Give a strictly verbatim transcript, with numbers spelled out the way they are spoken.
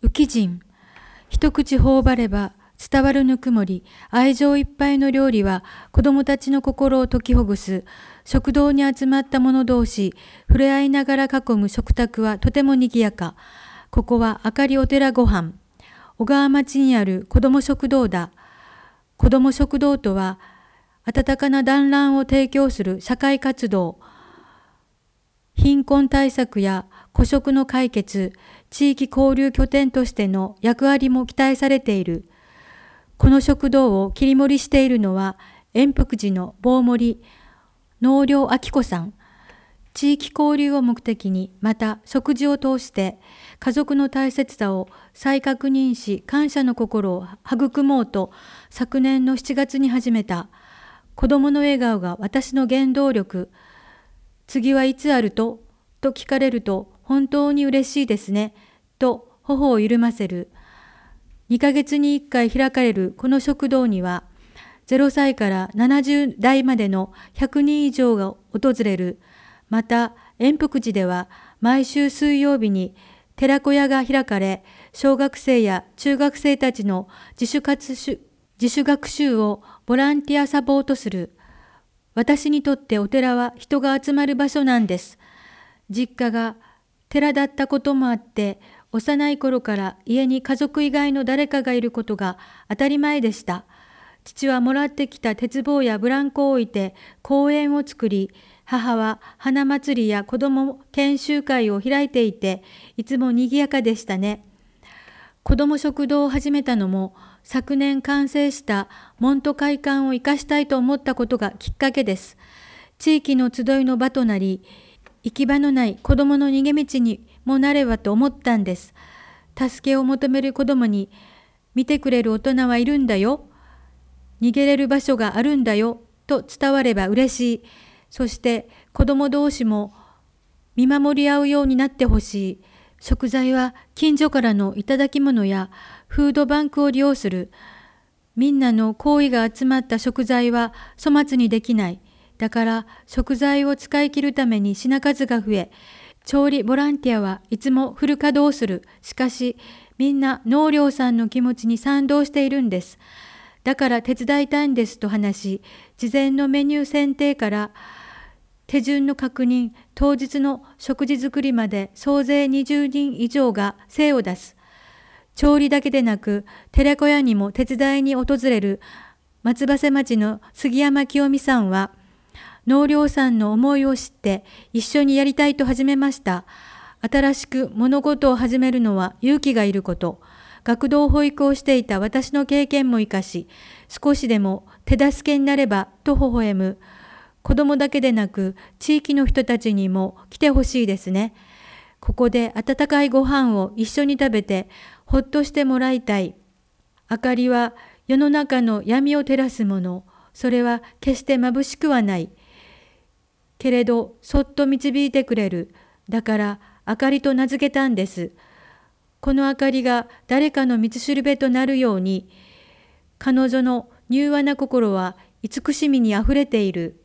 浮人、一口頬張れば伝わるぬくもり、愛情いっぱいの料理は子供たちの心を解きほぐす。食堂に集まった者同士、触れ合いながら囲む食卓はとても賑やか。ここはあかりお寺ごはん。小川町にある子ども食堂だ。子ども食堂とは、温かな団らんを提供する社会活動、貧困対策や孤食の解決、地域交流拠点としての役割も期待されている。この食堂を切り盛りしているのは、円福寺の坊森納涼明子さん。地域交流を目的に、また食事を通して家族の大切さを再確認し、感謝の心を育もうと、昨年のしちがつに始めた。子供の笑顔が私の原動力。次はいつあるとと聞かれると、本当に嬉しいですね、と頬を緩ませる。にかげつにいっかい開かれるこの食堂には、ゼロさいからななじゅうだいまでのひゃくにん以上が訪れる。また、円福寺では毎週水曜日に寺子屋が開かれ、小学生や中学生たちの自主活自主学習をボランティアサポートする。私にとってお寺は人が集まる場所なんです。実家が寺だったこともあって、幼い頃から家に家族以外の誰かがいることが当たり前でした。父はもらってきた鉄棒やブランコを置いて公園を作り、母は花祭りや子ども研修会を開いていて、いつも賑やかでしたね。子ども食堂を始めたのも、昨年完成した門徒会館を生かしたいと思ったことがきっかけです。地域の集いの場となり、行き場のない子どもの逃げ道にもなればと思ったんです。助けを求める子どもに、見てくれる大人はいるんだよ、逃げれる場所があるんだよと伝われば嬉しい。そして子ども同士も見守り合うようになってほしい。食材は近所からのいただき物やフードバンクを利用する。みんなの好意が集まった食材は粗末にできない。だから食材を使い切るために品数が増え、調理ボランティアはいつもフル稼働する。しかしみんな農業さんの気持ちに賛同しているんです。だから手伝いたいんですと話し、事前のメニュー選定から手順の確認、当日の食事作りまで総勢にじゅうにん以上が精を出す。調理だけでなく、寺子屋にも手伝いに訪れる松葉瀬町の杉山清美さんは、農業さんの思いを知って一緒にやりたいと始めました。新しく物事を始めるのは勇気がいること。学童保育をしていた私の経験も生かし、少しでも手助けになればと微笑む。子供だけでなく、地域の人たちにも来てほしいですね。ここで温かいご飯を一緒に食べて、ほっとしてもらいたい。明かりは世の中の闇を照らすもの。それは決して眩しくはない。けれど、そっと導いてくれる。だから、明かりと名付けたんです。この明かりが誰かの道しるべとなるように、彼女の柔和な心は慈しみにあふれている。